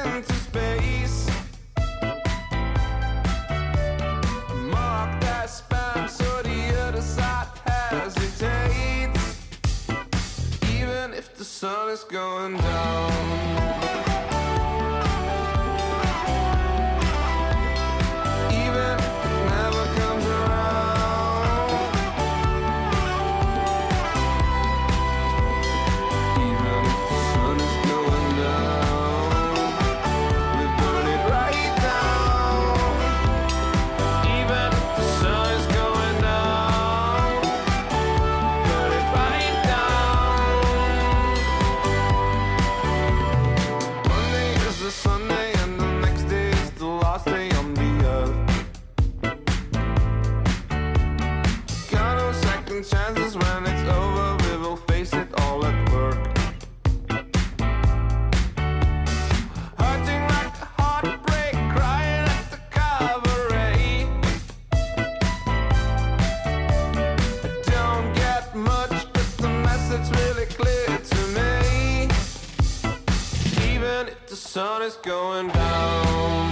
into space. Mark that spam so the other side hesitates. Even if the sun is going down. Chances when it's over, we will face it all at work. Hurting like a heartbreak, crying at the cabaret. I don't get much, but the message really clear to me. Even if the sun is going down.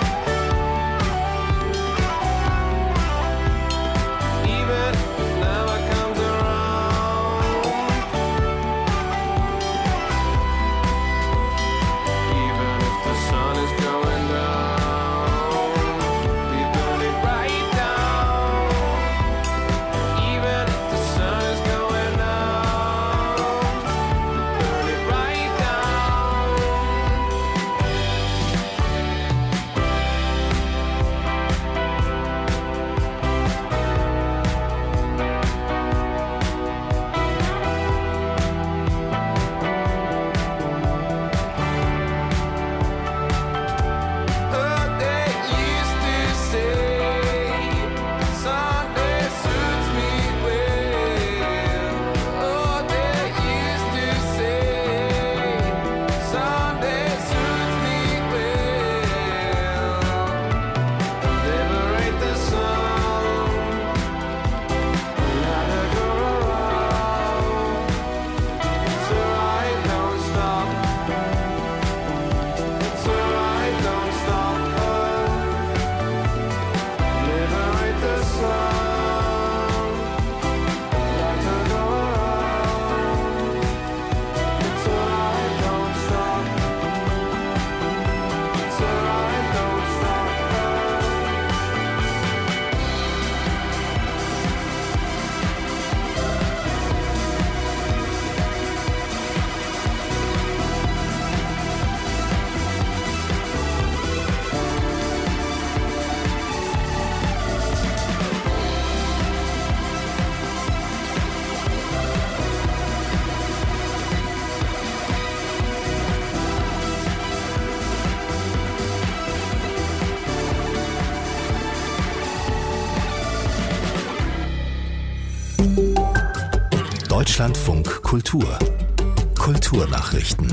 Deutschlandfunk Kultur. Kulturnachrichten.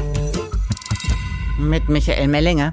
Mit Michael Mellinger.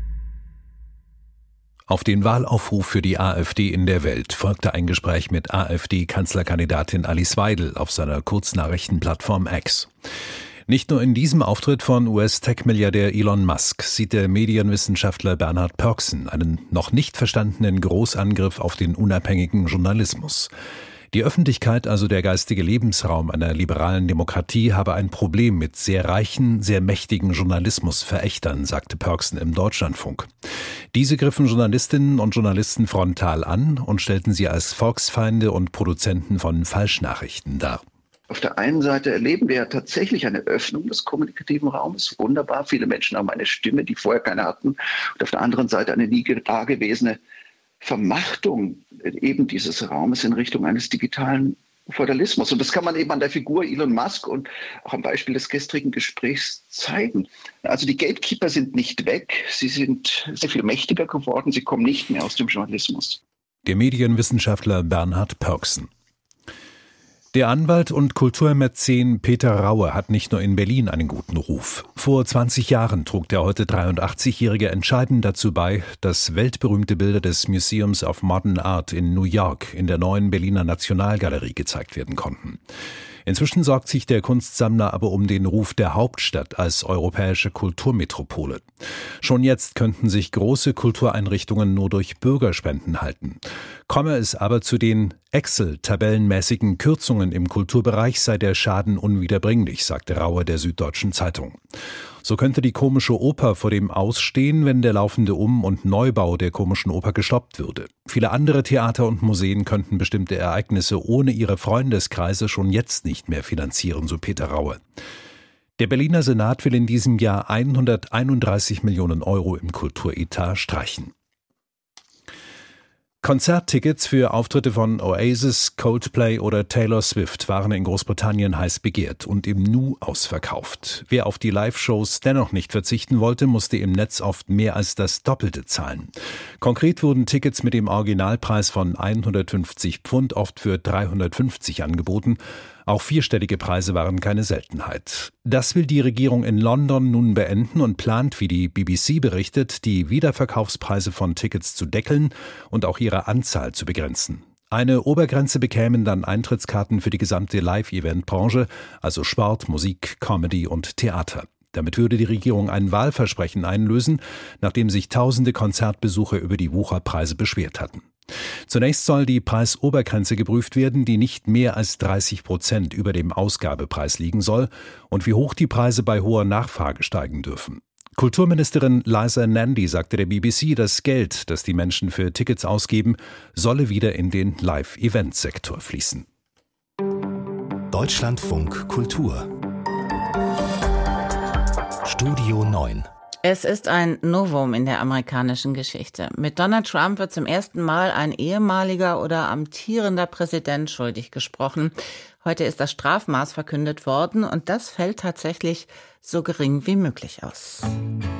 Auf den Wahlaufruf für die AfD in der Welt folgte ein Gespräch mit AfD-Kanzlerkandidatin Alice Weidel auf seiner Kurznachrichtenplattform X. Nicht nur in diesem Auftritt von US-Tech-Milliardär Elon Musk sieht der Medienwissenschaftler Bernhard Pörksen einen noch nicht verstandenen Großangriff auf den unabhängigen Journalismus. Die Öffentlichkeit, also der geistige Lebensraum einer liberalen Demokratie, habe ein Problem mit sehr reichen, sehr mächtigen Journalismusverächtern, sagte Pörksen im Deutschlandfunk. Diese griffen Journalistinnen und Journalisten frontal an und stellten sie als Volksfeinde und Produzenten von Falschnachrichten dar. Auf der einen Seite erleben wir ja tatsächlich eine Öffnung des kommunikativen Raumes. Wunderbar, viele Menschen haben eine Stimme, die vorher keine hatten. Und auf der anderen Seite eine nie dagewesene Vermachtung eben dieses Raumes in Richtung eines digitalen Feudalismus. Und das kann man eben an der Figur Elon Musk und auch am Beispiel des gestrigen Gesprächs zeigen. Also die Gatekeeper sind nicht weg, sie sind sehr viel mächtiger geworden, sie kommen nicht mehr aus dem Journalismus. Der Medienwissenschaftler Bernhard Pörksen. Der Anwalt und Kulturmäzen Peter Raue hat nicht nur in Berlin einen guten Ruf. Vor 20 Jahren trug der heute 83-Jährige entscheidend dazu bei, dass weltberühmte Bilder des Museums of Modern Art in New York in der neuen Berliner Nationalgalerie gezeigt werden konnten. Inzwischen sorgt sich der Kunstsammler aber um den Ruf der Hauptstadt als europäische Kulturmetropole. Schon jetzt könnten sich große Kultureinrichtungen nur durch Bürgerspenden halten. Komme es aber zu den Excel-tabellenmäßigen Kürzungen im Kulturbereich, sei der Schaden unwiederbringlich, sagte Raue der Süddeutschen Zeitung. So könnte die Komische Oper vor dem Ausstehen, wenn der laufende Um- und Neubau der Komischen Oper gestoppt würde. Viele andere Theater und Museen könnten bestimmte Ereignisse ohne ihre Freundeskreise schon jetzt nicht mehr finanzieren, so Peter Raue. Der Berliner Senat will in diesem Jahr 131 Millionen Euro im Kulturetat streichen. Konzerttickets für Auftritte von Oasis, Coldplay oder Taylor Swift waren in Großbritannien heiß begehrt und im Nu ausverkauft. Wer auf die Live-Shows dennoch nicht verzichten wollte, musste im Netz oft mehr als das Doppelte zahlen. Konkret wurden Tickets mit dem Originalpreis von 150 Pfund oft für 350 angeboten. Auch vierstellige Preise waren keine Seltenheit. Das will die Regierung in London nun beenden und plant, wie die BBC berichtet, die Wiederverkaufspreise von Tickets zu deckeln und auch ihre Anzahl zu begrenzen. Eine Obergrenze bekämen dann Eintrittskarten für die gesamte Live-Event-Branche, also Sport, Musik, Comedy und Theater. Damit würde die Regierung ein Wahlversprechen einlösen, nachdem sich tausende Konzertbesucher über die Wucherpreise beschwert hatten. Zunächst soll die Preisobergrenze geprüft werden, die nicht mehr als 30% über dem Ausgabepreis liegen soll und wie hoch die Preise bei hoher Nachfrage steigen dürfen. Kulturministerin Liza Nandy sagte der BBC, das Geld, das die Menschen für Tickets ausgeben, solle wieder in den Live-Event-Sektor fließen. Deutschlandfunk Kultur Studio 9. Es ist ein Novum in der amerikanischen Geschichte. Mit Donald Trump wird zum ersten Mal ein ehemaliger oder amtierender Präsident schuldig gesprochen. Heute ist das Strafmaß verkündet worden und das fällt tatsächlich so gering wie möglich aus.